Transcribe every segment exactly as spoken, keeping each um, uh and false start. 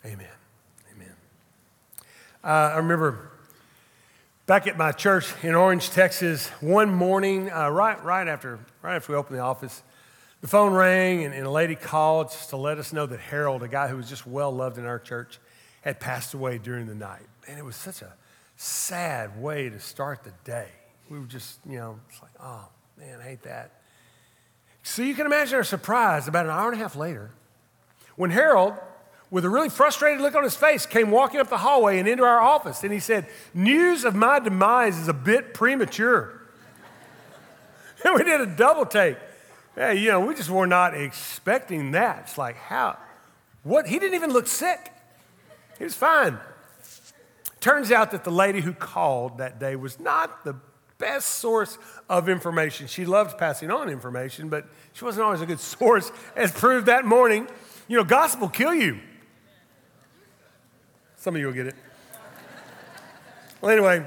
Amen. Amen. Uh, I remember back at my church in Orange, Texas, one morning, uh, right right after right after we opened the office, the phone rang and, and a lady called just to let us know that Harold, a guy who was just well loved in our church, had passed away during the night. And it was such a sad way to start the day. We were just, you know, it's like, oh man, I hate that. So you can imagine our surprise about an hour and a half later when Harold, with a really frustrated look on his face, came walking up the hallway and into our office. And he said, "News of my demise is a bit premature." And we did a double take. Hey, you know, we just were not expecting that. It's like, how? What? He didn't even look sick. He was fine. Turns out that the lady who called that day was not the best source of information. She loved passing on information, but she wasn't always a good source, as proved that morning. You know, gossip will kill you. Some of you will get it. Well, anyway,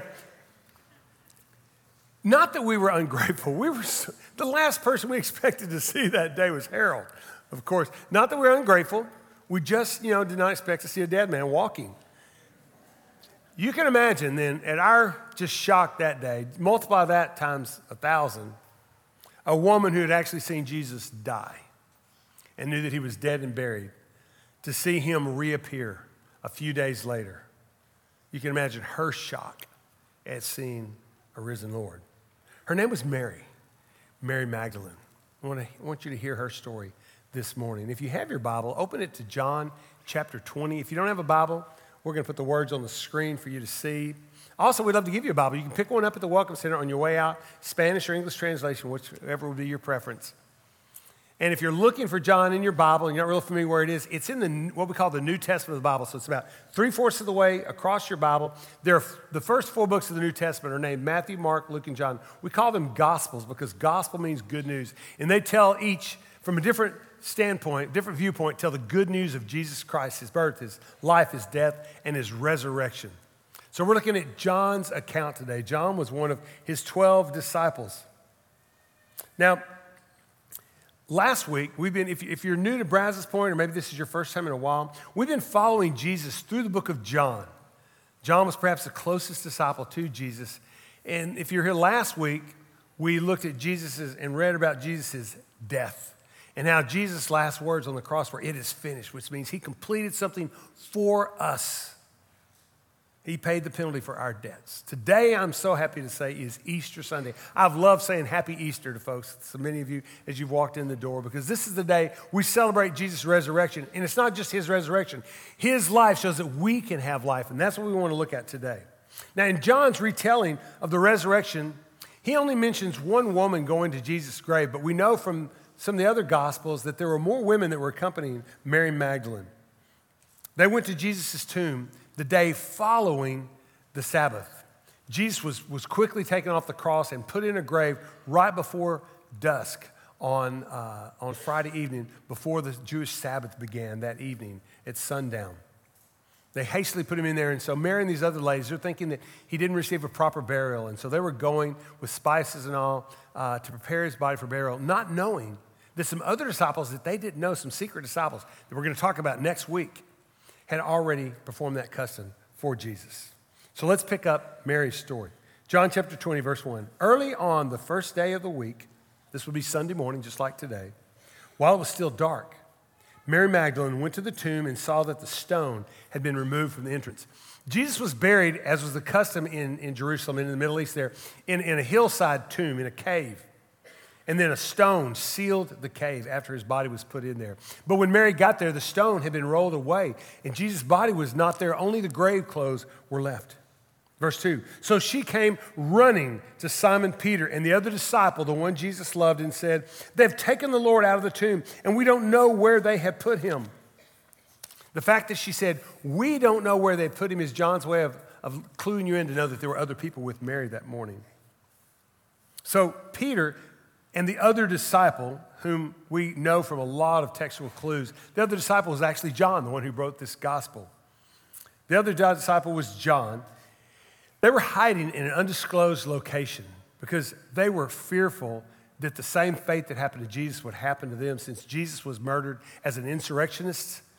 not that we were ungrateful. We were so, the last person we expected to see that day was Harold, of course. Not that we were ungrateful. We just, you know, did not expect to see a dead man walking. You can imagine then, at our just shock that day, multiply that times a thousand, a woman who had actually seen Jesus die and knew that he was dead and buried, to see him reappear a few days later. You can imagine her shock at seeing a risen Lord. Her name was Mary, Mary Magdalene. I want, to, I want you to hear her story this morning. If you have your Bible, open it to John chapter twenty. If you don't have a Bible, we're going to put the words on the screen for you to see. Also, we'd love to give you a Bible. You can pick one up at the Welcome Center on your way out, Spanish or English translation, whichever would be your preference. And if you're looking for John in your Bible and you're not real familiar where it is, it's in the what we call the New Testament of the Bible. So it's about three-fourths of the way across your Bible. There are, the first four books of the New Testament are named Matthew, Mark, Luke, and John. We call them Gospels because gospel means good news. And they tell each, from a different standpoint, different viewpoint, tell the good news of Jesus Christ, his birth, his life, his death, and his resurrection. So we're looking at John's account today. John was one of his twelve disciples. Now, last week, we've been, if, if you're new to Brazos Point, or maybe this is your first time in a while, we've been following Jesus through the book of John. John was perhaps the closest disciple to Jesus. And if you're here last week, we looked at Jesus's and read about Jesus's death and how Jesus' last words on the cross were, "It is finished," which means he completed something for us. He paid the penalty for our debts. Today, I'm so happy to say, is Easter Sunday. I've loved saying Happy Easter to folks, so many of you, as you've walked in the door, because this is the day we celebrate Jesus' resurrection. And it's not just his resurrection. His life shows that we can have life, and that's what we want to look at today. Now, in John's retelling of the resurrection, he only mentions one woman going to Jesus' grave, but we know from some of the other Gospels that there were more women that were accompanying Mary Magdalene. They went to Jesus' tomb the day following the Sabbath. Jesus was, was quickly taken off the cross and put in a grave right before dusk on, uh, on Friday evening, before the Jewish Sabbath began that evening at sundown. They hastily put him in there, and so Mary and these other ladies, they're thinking that he didn't receive a proper burial, and so they were going with spices and all uh, to prepare his body for burial, not knowing that some other disciples that they didn't know, some secret disciples that we're going to talk about next week, had already performed that custom for Jesus. So let's pick up Mary's story. John chapter twenty, verse one. Early on the first day of the week, this would be Sunday morning, just like today, while it was still dark, Mary Magdalene went to the tomb and saw that the stone had been removed from the entrance. Jesus was buried, as was the custom in, in Jerusalem, in the Middle East there, in, in a hillside tomb, in a cave. And then a stone sealed the cave after his body was put in there. But when Mary got there, the stone had been rolled away, and Jesus' body was not there. Only the grave clothes were left. Verse two, so she came running to Simon Peter and the other disciple, the one Jesus loved, and said, "They've taken the Lord out of the tomb, and we don't know where they have put him." The fact that she said, "We don't know where they put him," is John's way of, of cluing you in to know that there were other people with Mary that morning. So Peter and the other disciple, whom we know from a lot of textual clues, the other disciple was actually John, the one who wrote this gospel. The other disciple was John. They were hiding in an undisclosed location because they were fearful that the same fate that happened to Jesus would happen to them, since Jesus was murdered as an insurrectionist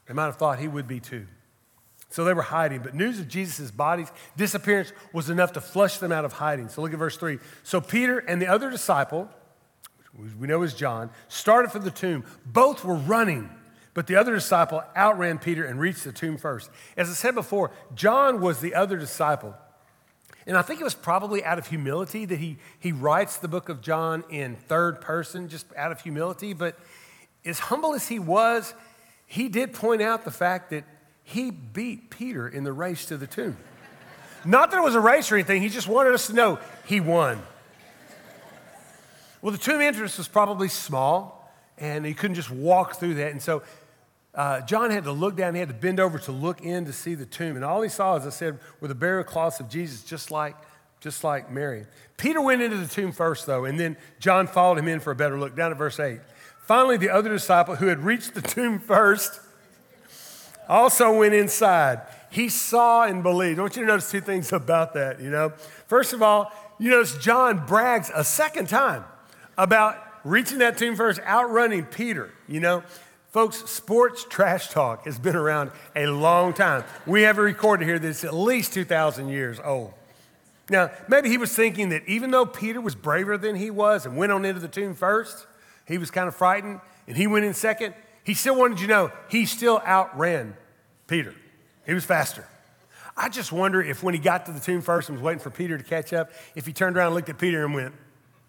They might have thought he would be too. So they were hiding, but news of Jesus' body's disappearance was enough to flush them out of hiding. So look at verse three. So Peter and the other disciple, which we know is John, started for the tomb. Both were running, but the other disciple outran Peter and reached the tomb first. As I said before, John was the other disciple. And I think it was probably out of humility that he, he writes the book of John in third person, just out of humility. But as humble as he was, he did point out the fact that he beat Peter in the race to the tomb. Not that it was a race or anything, he just wanted us to know he won. Well, the tomb entrance was probably small, and he couldn't just walk through that. And so uh, John had to look down, he had to bend over to look in to see the tomb. And all he saw, as I said, were the burial cloths of Jesus, just like, just like Mary. Peter went into the tomb first, though, and then John followed him in for a better look. Down at verse eight. Finally, the other disciple who had reached the tomb first also went inside. He saw and believed. I want you to notice two things about that, you know. First of all, you notice John brags a second time about reaching that tomb first, outrunning Peter, you know. Folks, sports trash talk has been around a long time. We have a recorded here that's at least two thousand years old. Now, maybe he was thinking that even though Peter was braver than he was and went on into the tomb first, he was kind of frightened, and he went in second, he still wanted you to know he still outran Peter. He was faster. I just wonder if when he got to the tomb first and was waiting for Peter to catch up, if he turned around and looked at Peter and went.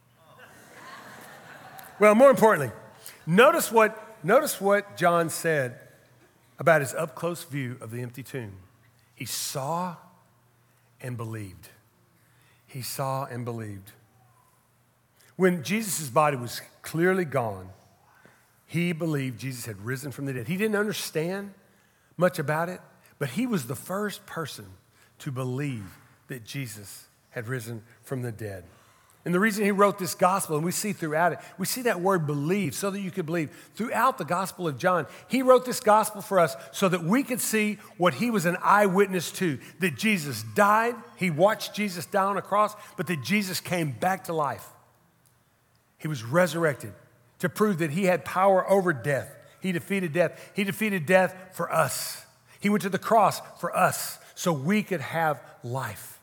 Well, more importantly, notice what, notice what John said about his up-close view of the empty tomb. He saw and believed. He saw and believed. When Jesus' body was clearly gone, he believed Jesus had risen from the dead. He didn't understand much about it, but he was the first person to believe that Jesus had risen from the dead. And the reason he wrote this gospel, and we see throughout it, we see that word believe, so that you could believe. Throughout the Gospel of John, he wrote this gospel for us so that we could see what he was an eyewitness to, that Jesus died, he watched Jesus die on a cross, but that Jesus came back to life. He was resurrected to prove that he had power over death. He defeated death. He defeated death for us. He went to the cross for us so we could have life.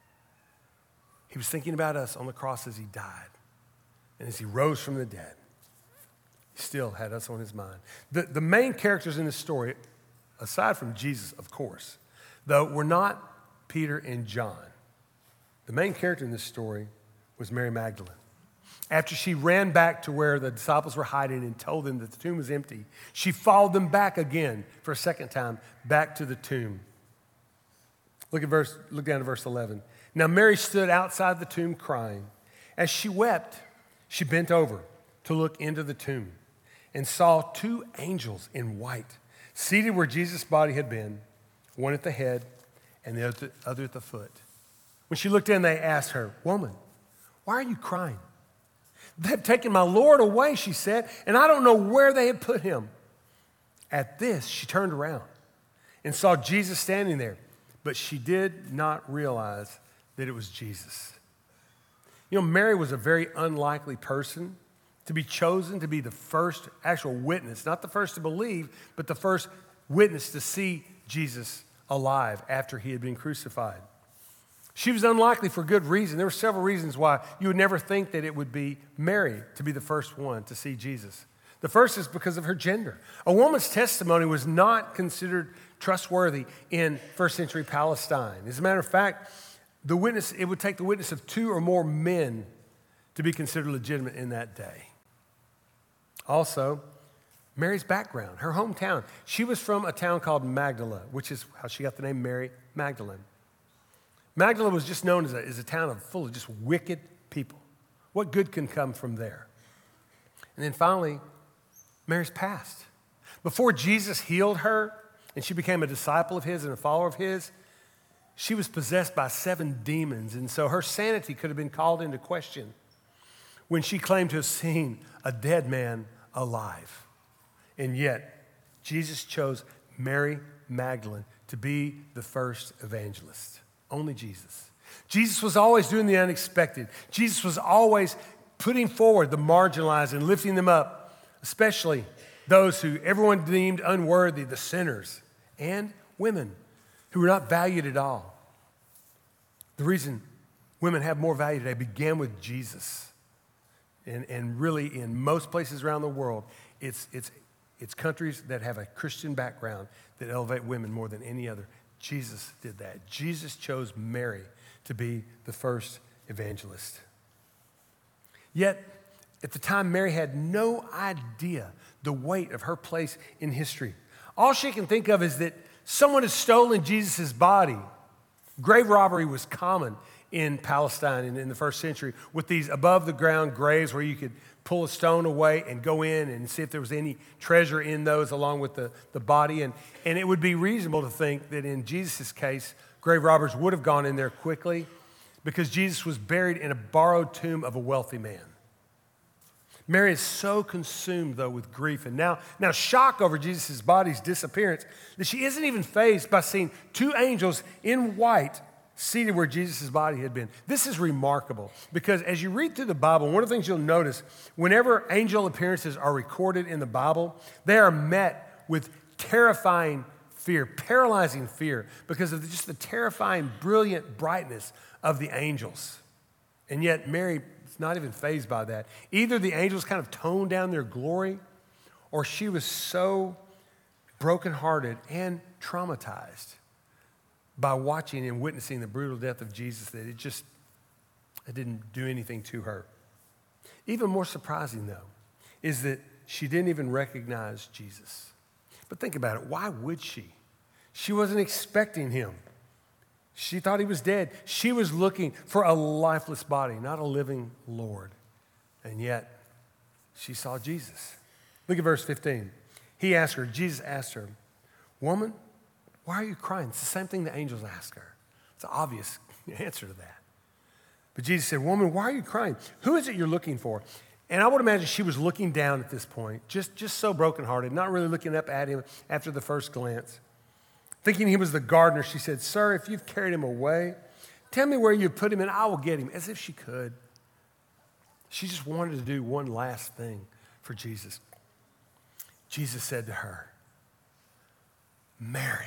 He was thinking about us on the cross as he died. And as he rose from the dead, he still had us on his mind. The, the main characters in this story, aside from Jesus, of course, though, were not Peter and John. The main character in this story was Mary Magdalene. After she ran back to where the disciples were hiding and told them that the tomb was empty, she followed them back again for a second time, back to the tomb. Look at verse, look down to verse eleven. Now Mary stood outside the tomb crying. As she wept, she bent over to look into the tomb and saw two angels in white seated where Jesus' body had been, one at the head and the other, other at the foot. When she looked in, they asked her, "Woman, why are you crying?" "They've taken my Lord away," she said, "and I don't know where they had put him." At this, she turned around and saw Jesus standing there, but she did not realize that it was Jesus. You know, Mary was a very unlikely person to be chosen to be the first actual witness, not the first to believe, but the first witness to see Jesus alive after he had been crucified. She was unlikely for good reason. There were several reasons why you would never think that it would be Mary to be the first one to see Jesus. The first is because of her gender. A woman's testimony was not considered trustworthy in first century Palestine. As a matter of fact, the witness, it would take the witness of two or more men to be considered legitimate in that day. Also, Mary's background, her hometown. She was from a town called Magdala, which is how she got the name Mary Magdalene. Magdala was just known as a, as a town of full of just wicked people. What good can come from there? And then finally, Mary's past. Before Jesus healed her and she became a disciple of his and a follower of his, she was possessed by seven demons. And so her sanity could have been called into question when she claimed to have seen a dead man alive. And yet, Jesus chose Mary Magdalene to be the first evangelist. Only Jesus. Jesus was always doing the unexpected. Jesus was always putting forward the marginalized and lifting them up, especially those who everyone deemed unworthy, the sinners, and women who were not valued at all. The reason women have more value today began with Jesus. And, and really, in most places around the world, it's, it's, it's countries that have a Christian background that elevate women more than any other. Jesus did that. Jesus chose Mary to be the first evangelist. Yet, at the time, Mary had no idea the weight of her place in history. All she can think of is that someone has stolen Jesus' body. Grave robbery was common in Palestine in, in the first century, with these above-the-ground graves where you could pull a stone away and go in and see if there was any treasure in those along with the, the body. And, and it would be reasonable to think that in Jesus' case, grave robbers would have gone in there quickly because Jesus was buried in a borrowed tomb of a wealthy man. Mary is so consumed, though, with grief and now, now shock over Jesus' body's disappearance that she isn't even fazed by seeing two angels in white seated where Jesus' body had been. This is remarkable because as you read through the Bible, one of the things you'll notice, whenever angel appearances are recorded in the Bible, they are met with terrifying fear, paralyzing fear, because of just the terrifying, brilliant brightness of the angels. And yet Mary is not even fazed by that. Either the angels kind of toned down their glory, or she was so brokenhearted and traumatized by watching and witnessing the brutal death of Jesus that it just it didn't do anything to her. Even more surprising, though, is that she didn't even recognize Jesus. But think about it. Why would she? She wasn't expecting him. She thought he was dead. She was looking for a lifeless body, not a living Lord. And yet, she saw Jesus. Look at verse fifteen. He asked her, Jesus asked her, "Woman, why are you crying?" It's the same thing the angels asked her. It's an obvious answer to that. But Jesus said, "Woman, why are you crying? Who is it you're looking for?" And I would imagine she was looking down at this point, just, just so brokenhearted, not really looking up at him after the first glance. Thinking he was the gardener, she said, "Sir, if you've carried him away, tell me where you put him and I will get him," as if she could. She just wanted to do one last thing for Jesus. Jesus said to her, "Mary,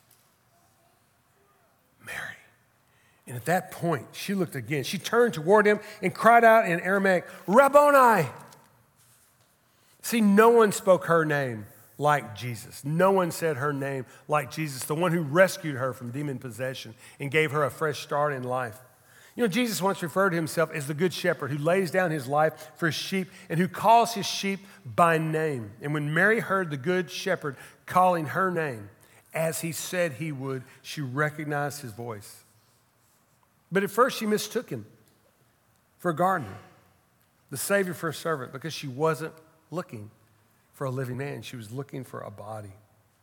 Mary." And at that point, she looked again. She turned toward him and cried out in Aramaic, "Rabboni!" See, no one spoke her name like Jesus. No one said her name like Jesus, the one who rescued her from demon possession and gave her a fresh start in life. You know, Jesus once referred to himself as the good shepherd who lays down his life for his sheep and who calls his sheep by name. And when Mary heard the good shepherd calling her name, as he said he would, she recognized his voice. But at first she mistook him for a gardener, the Savior for a servant, because she wasn't looking for a living man. She was looking for a body.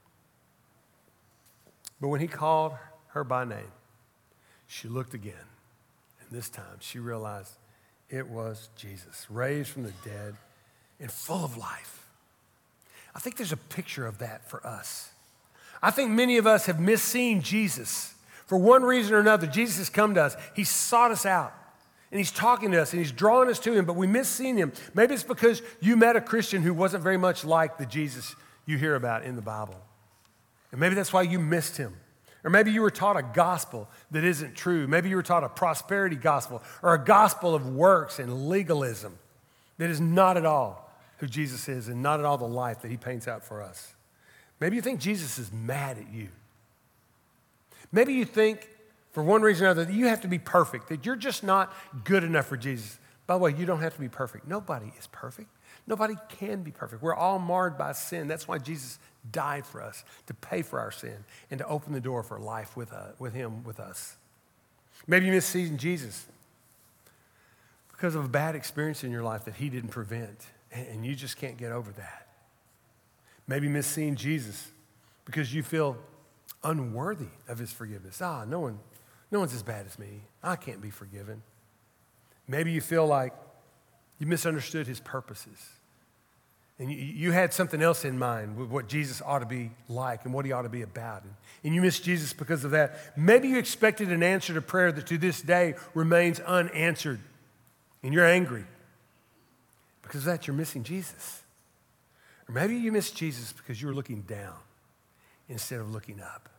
But when he called her by name, she looked again. And this time she realized it was Jesus, raised from the dead and full of life. I think there's a picture of that for us. I think many of us have misseen Jesus. For one reason or another, Jesus has come to us. He sought us out. And he's talking to us and he's drawing us to him, but we miss seeing him. Maybe it's because you met a Christian who wasn't very much like the Jesus you hear about in the Bible. And maybe that's why you missed him. Or maybe you were taught a gospel that isn't true. Maybe you were taught a prosperity gospel or a gospel of works and legalism that is not at all who Jesus is and not at all the life that he paints out for us. Maybe you think Jesus is mad at you. Maybe you think, for one reason or another, that you have to be perfect, that you're just not good enough for Jesus. By the way, you don't have to be perfect. Nobody is perfect. Nobody can be perfect. We're all marred by sin. That's why Jesus died for us, to pay for our sin and to open the door for life with, uh, with him, with us. Maybe you missed seeing Jesus because of a bad experience in your life that he didn't prevent, and you just can't get over that. Maybe you missed seeing Jesus because you feel unworthy of his forgiveness. Ah, no one, no one's as bad as me. I can't be forgiven. Maybe you feel like you misunderstood his purposes. And you, you had something else in mind with what Jesus ought to be like and what he ought to be about. And, and you missed Jesus because of that. Maybe you expected an answer to prayer that to this day remains unanswered. And you're angry. Because of that, you're missing Jesus. Or maybe you missed Jesus because you were looking down instead of looking up.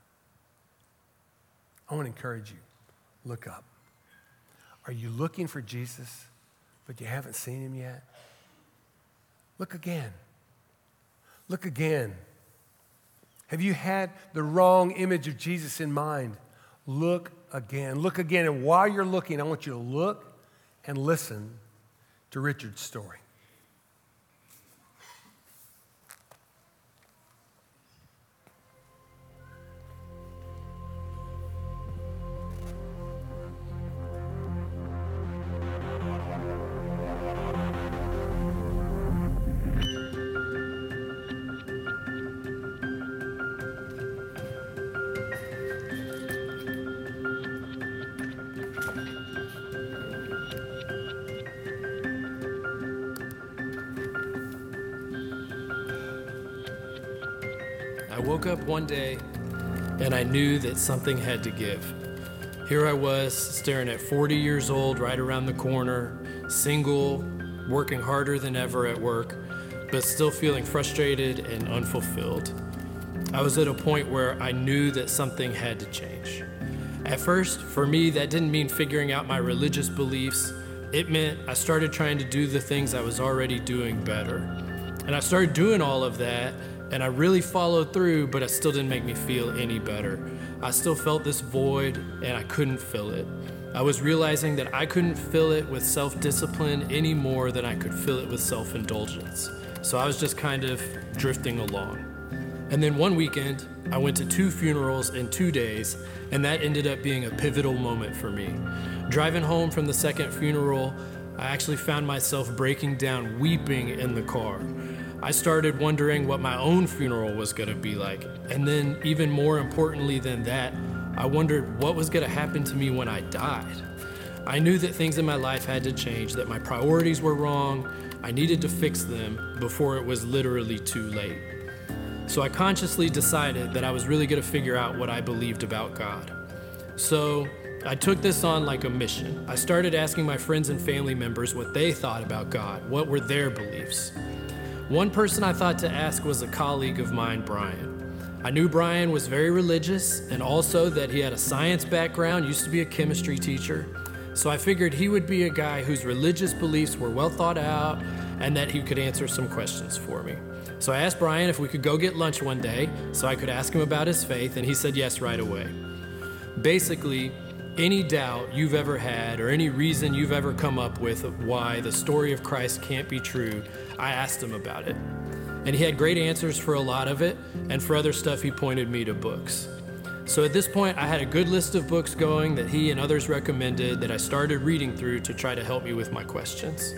I want to encourage you, look up. Are you looking for Jesus, but you haven't seen him yet? Look again. Look again. Have you had the wrong image of Jesus in mind? Look again. Look again. And while you're looking, I want you to look and listen to Richard's story. I woke up one day and I knew that something had to give. Here I was staring at forty years old, right around the corner, single, working harder than ever at work, but still feeling frustrated and unfulfilled. I was at a point where I knew that something had to change. At first, for me, that didn't mean figuring out my religious beliefs. It meant I started trying to do the things I was already doing better. And I started doing all of that, and I really followed through, but it still didn't make me feel any better. I still felt this void, and I couldn't fill it. I was realizing that I couldn't fill it with self-discipline any more than I could fill it with self-indulgence. So I was just kind of drifting along. And then one weekend, I went to two funerals in two days, and that ended up being a pivotal moment for me. Driving home from the second funeral, I actually found myself breaking down, weeping in the car. I started wondering what my own funeral was gonna be like. And then even more importantly than that, I wondered what was gonna happen to me when I died. I knew that things in my life had to change, that my priorities were wrong. I needed to fix them before it was literally too late. So I consciously decided that I was really gonna figure out what I believed about God. So I took this on like a mission. I started asking my friends and family members what they thought about God, what were their beliefs. One person I thought to ask was a colleague of mine, Brian. I knew Brian was very religious and also that he had a science background, used to be a chemistry teacher. So I figured he would be a guy whose religious beliefs were well thought out and that he could answer some questions for me. So I asked Brian if we could go get lunch one day so I could ask him about his faith, and he said yes right away. Basically, any doubt you've ever had or any reason you've ever come up with of why the story of Christ can't be true, I asked him about it. And he had great answers for a lot of it, and for other stuff he pointed me to books. So at this point I had a good list of books going that he and others recommended that I started reading through to try to help me with my questions.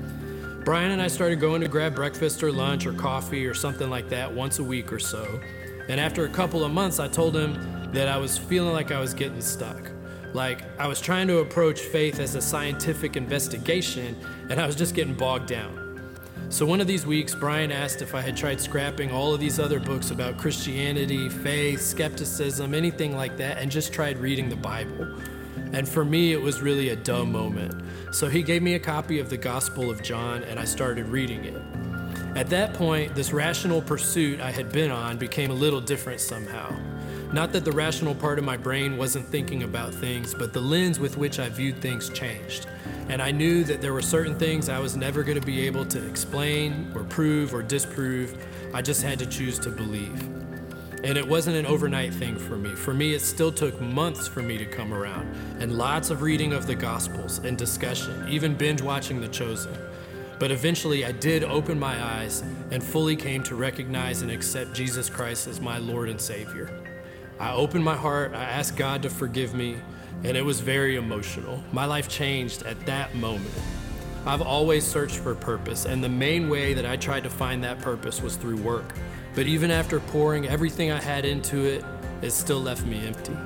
Brian and I started going to grab breakfast or lunch or coffee or something like that once a week or so. And after a couple of months I told him that I was feeling like I was getting stuck. Like, I was trying to approach faith as a scientific investigation, and I was just getting bogged down. So one of these weeks, Brian asked if I had tried scrapping all of these other books about Christianity, faith, skepticism, anything like that, and just tried reading the Bible. And for me, it was really a dumb moment. So he gave me a copy of the Gospel of John, and I started reading it. At that point, this rational pursuit I had been on became a little different somehow. Not that the rational part of my brain wasn't thinking about things, but the lens with which I viewed things changed. And I knew that there were certain things I was never going to be able to explain or prove or disprove. I just had to choose to believe. And it wasn't an overnight thing for me. For me, it still took months for me to come around, and lots of reading of the Gospels and discussion, even binge watching The Chosen. But eventually I did open my eyes and fully came to recognize and accept Jesus Christ as my Lord and Savior. I opened my heart, I asked God to forgive me, and it was very emotional. My life changed at that moment. I've always searched for purpose, and the main way that I tried to find that purpose was through work. But even after pouring everything I had into it, it still left me empty.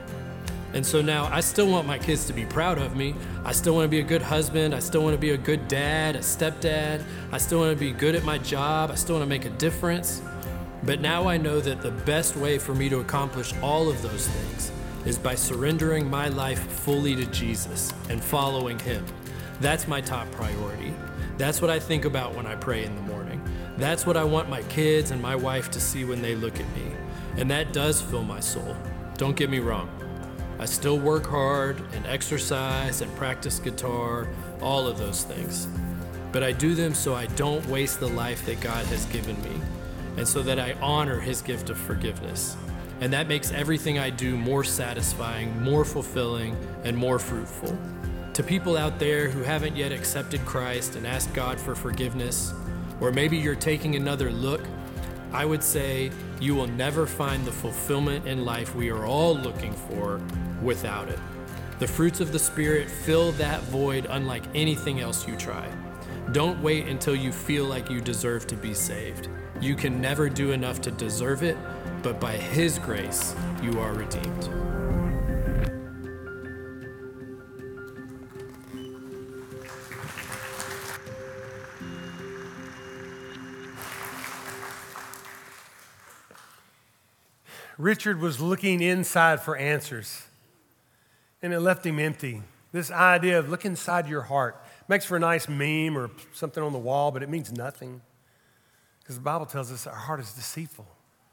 And so now I still want my kids to be proud of me. I still want to be a good husband. I still want to be a good dad, a stepdad. I still want to be good at my job. I still want to make a difference. But now I know that the best way for me to accomplish all of those things is by surrendering my life fully to Jesus and following him. That's my top priority. That's what I think about when I pray in the morning. That's what I want my kids and my wife to see when they look at me. And that does fill my soul. Don't get me wrong. I still work hard and exercise and practice guitar, all of those things. But I do them so I don't waste the life that God has given me, and so that I honor his gift of forgiveness. And that makes everything I do more satisfying, more fulfilling, and more fruitful. To people out there who haven't yet accepted Christ and asked God for forgiveness, or maybe you're taking another look, I would say you will never find the fulfillment in life we are all looking for without it. The fruits of the Spirit fill that void unlike anything else you try. Don't wait until you feel like you deserve to be saved. You can never do enough to deserve it, but by his grace, you are redeemed. Richard was looking inside for answers, and it left him empty. This idea of look inside your heart makes for a nice meme or something on the wall, but it means nothing because the Bible tells us our heart is deceitful.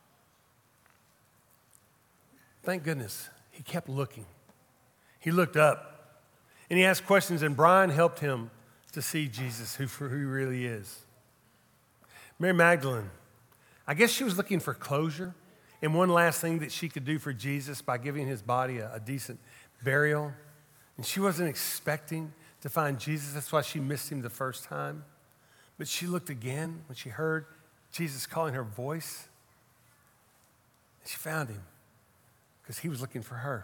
Thank goodness he kept looking. He looked up, and he asked questions, and Brian helped him to see Jesus who, for who he really is. Mary Magdalene, I guess she was looking for closure and one last thing that she could do for Jesus by giving his body a, a decent burial. And she wasn't expecting to find Jesus. That's why she missed him the first time. But she looked again when she heard Jesus calling her voice. And she found him because he was looking for her.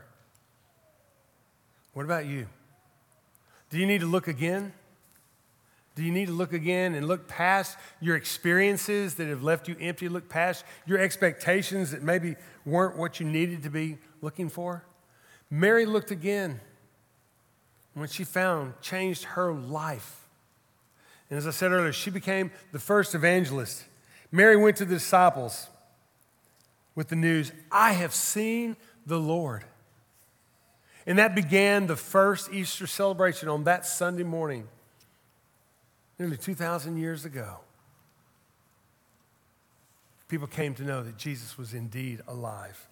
What about you? Do you need to look again? Do you need to look again and look past your experiences that have left you empty? Look past your expectations that maybe weren't what you needed to be looking for? Mary looked again. When she found, changed her life. And as I said earlier, she became the first evangelist. Mary went to the disciples with the news, I have seen the Lord. And that began the first Easter celebration on that Sunday morning, nearly two thousand years ago. People came to know that Jesus was indeed alive.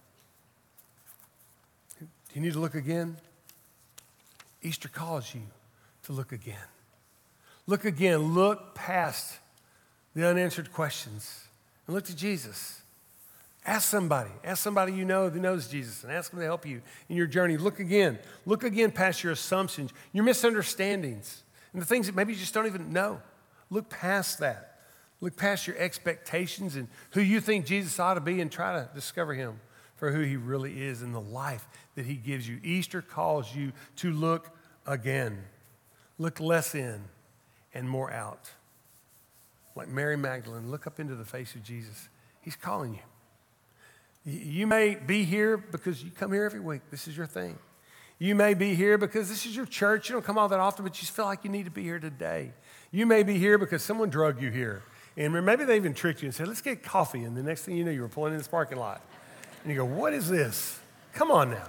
Do you need to look again? Easter calls you to look again. Look again. Look past the unanswered questions and look to Jesus. Ask somebody. Ask somebody you know who knows Jesus and ask them to help you in your journey. Look again. Look again past your assumptions, your misunderstandings, and the things that maybe you just don't even know. Look past that. Look past your expectations and who you think Jesus ought to be and try to discover him for who he really is in the life that he gives you. Easter calls you to look again. Look less in and more out. Like Mary Magdalene, look up into the face of Jesus. He's calling you. You may be here because you come here every week. This is your thing. You may be here because this is your church. You don't come all that often, but you feel like you need to be here today. You may be here because someone drug you here. And maybe they even tricked you and said, let's get coffee. And the next thing you know, you were pulling in this parking lot. And you go, what is this? Come on now.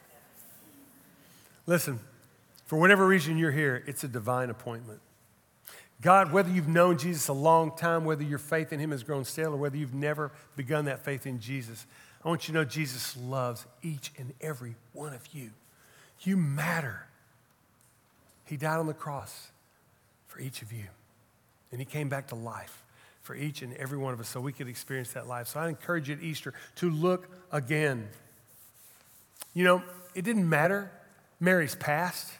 Listen, for whatever reason you're here, it's a divine appointment. God, whether you've known Jesus a long time, whether your faith in him has grown stale, or whether you've never begun that faith in Jesus, I want you to know Jesus loves each and every one of you. You matter. He died on the cross for each of you. And he came back to life for each and every one of us so we could experience that life. So I encourage you at Easter to look again. You know, it didn't matter Mary's past.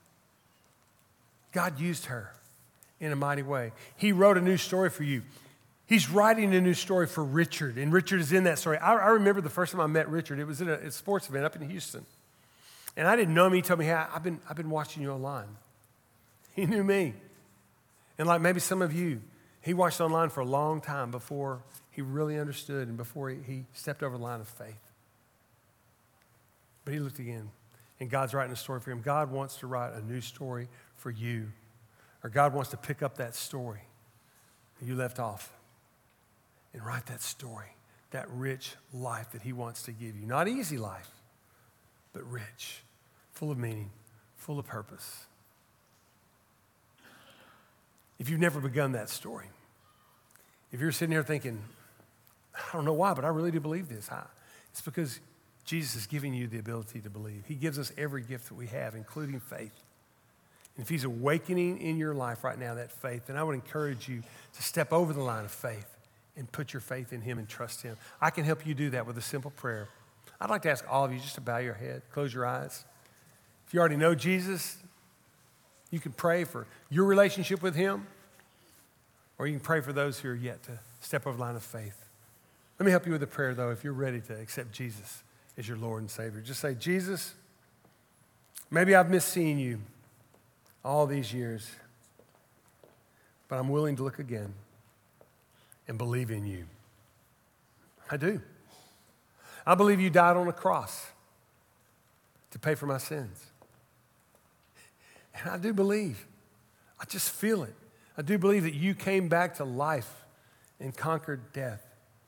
God used her in a mighty way. He wrote a new story for you. He's writing a new story for Richard, and Richard is in that story. I, I remember the first time I met Richard. It was at a, a sports event up in Houston. And I didn't know him. He told me, hey, I've been, I've been watching you online. He knew me. And like maybe some of you, he watched online for a long time before he really understood and before he, he stepped over the line of faith. But he looked again, and God's writing a story for him. God wants to write a new story for you, or God wants to pick up that story that you left off and write that story, that rich life that he wants to give you. Not easy life, but rich, full of meaning, full of purpose. If you've never begun that story, If you're sitting here thinking, I don't know why, but I really do believe this, I, it's because Jesus is giving you the ability to believe. He gives us every gift that we have, including faith. And if he's awakening in your life right now that faith, then I would encourage you to step over the line of faith and put your faith in him and trust him. I can help you do that with a simple prayer. I'd like to ask all of you just to bow your head, close your eyes. If you already know Jesus, you can pray for your relationship with him, or you can pray for those who are yet to step over the line of faith. Let me help you with a prayer, though, if you're ready to accept Jesus as your Lord and Savior. Just say, Jesus, maybe I've missed seeing you all these years, but I'm willing to look again and believe in you. I do. I believe you died on a cross to pay for my sins. And I do believe, I just feel it. I do believe that you came back to life and conquered death.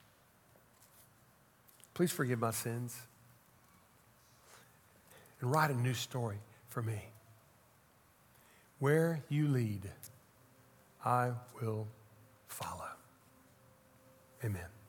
Please forgive my sins and write a new story for me. Where you lead, I will follow. Amen.